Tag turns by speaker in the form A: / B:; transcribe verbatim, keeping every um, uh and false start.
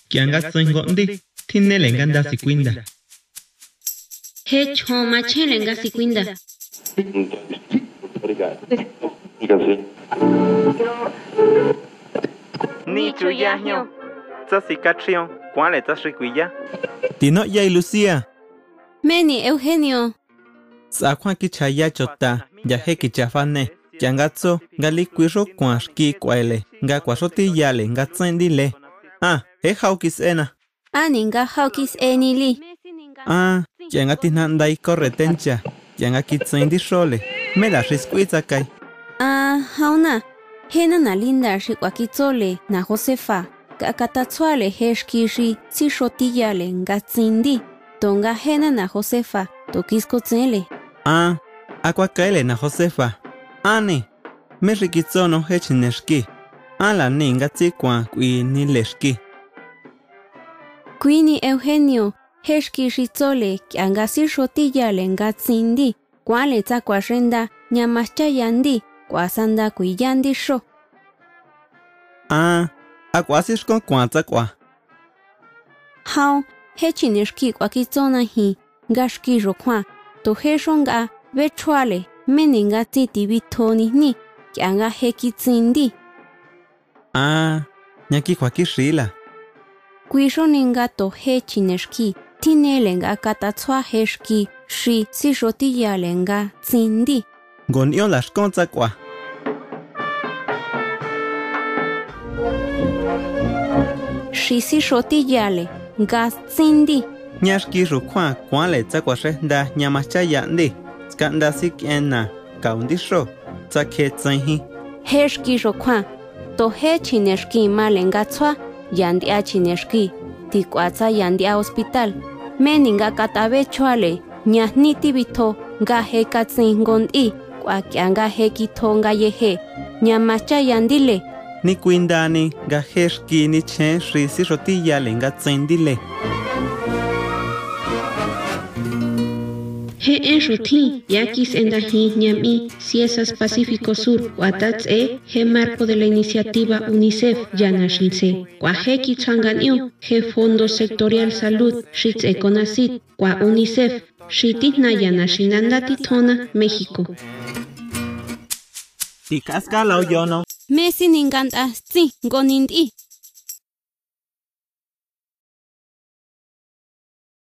A: kianga tsengondi, tinele nganda sikwinda.
B: He choma chele nga sikwinda.
C: Ni chuyaño. Tsasikachion, ¿cuál es tasriquilla?
A: Tino yay Lucía.
B: Meni Eugenio.
A: Sakwan kichaya chota, yaje kichafane. Yangatso, gali kuiro kwanski kwaele, nga kwasoti yale, nga tsendile. Ah, he haukis ena.
B: Ani nga haukis enili.
A: Ah, yangati nandai corretencha, yangaki tsendi shole, me la risquitza kai.
B: Ah, hauna. Hena na linda shikwakitsole na Josefa. Kakatatswale heshkishi si shotiyale nga tsindi. Tonga hena na Josefa, tokisko tsele.
A: Ah, aquakaele na Josefa. Ani, me rikitsono hechineshki. Ala ninga tsikwa kui nileshki.
B: Kuini Eugenio, heshkishi tsole kianga si shotiyale nga tsindi. Kwale tsakwa shenda nyamascha yandi, kwa sanda kui yandi sho.
A: Ah, akwasishko kwa tsakwa.
B: Hao, hechineshki kwa kitsona hi, ngashki rokwa, to heshonga vechwale, meninga titi bitoni ni, kianga heki tsindi.
A: Ah, nyaki kwa kishila.
B: Kuisho ninga to hechineshki, tinelenga katatswa heshki, shi si shotiyalenga tsindi.
A: Gonio lashkon tsakwa.
B: Shi si shotiyale, nga tsindi.
A: Nyashki rukwa kwale tsakwa shenda nyamacha yandi. Skanda sikena, kaundisho, tsake tsenhi.
B: Heshki rokwa, to hechineshki malenga tswa, yandi achineshki, tikwatsa yandi a hospital. Meninga katabe chwale, nyahniti bito, nga heka tsingondi, kwa kianga heki tonga yehe, nyamacha yandile.
A: Ni kuindani, ga heshki ni chen risi rotiyale nga tsendile.
B: He en roti, yakis endahi ñami, Ciesas Pacífico Sur, Guatats e, he marco de la iniciativa UNICEF, Yanashinse, Gua he Kitsanganio, he Fondo Sectorial Salud, Shitz Econacit, Gua UNICEF, Shititna Yanashinanda Titona, México.
A: Tikasca la oyono.
B: Messi ninganda, si, gonindi.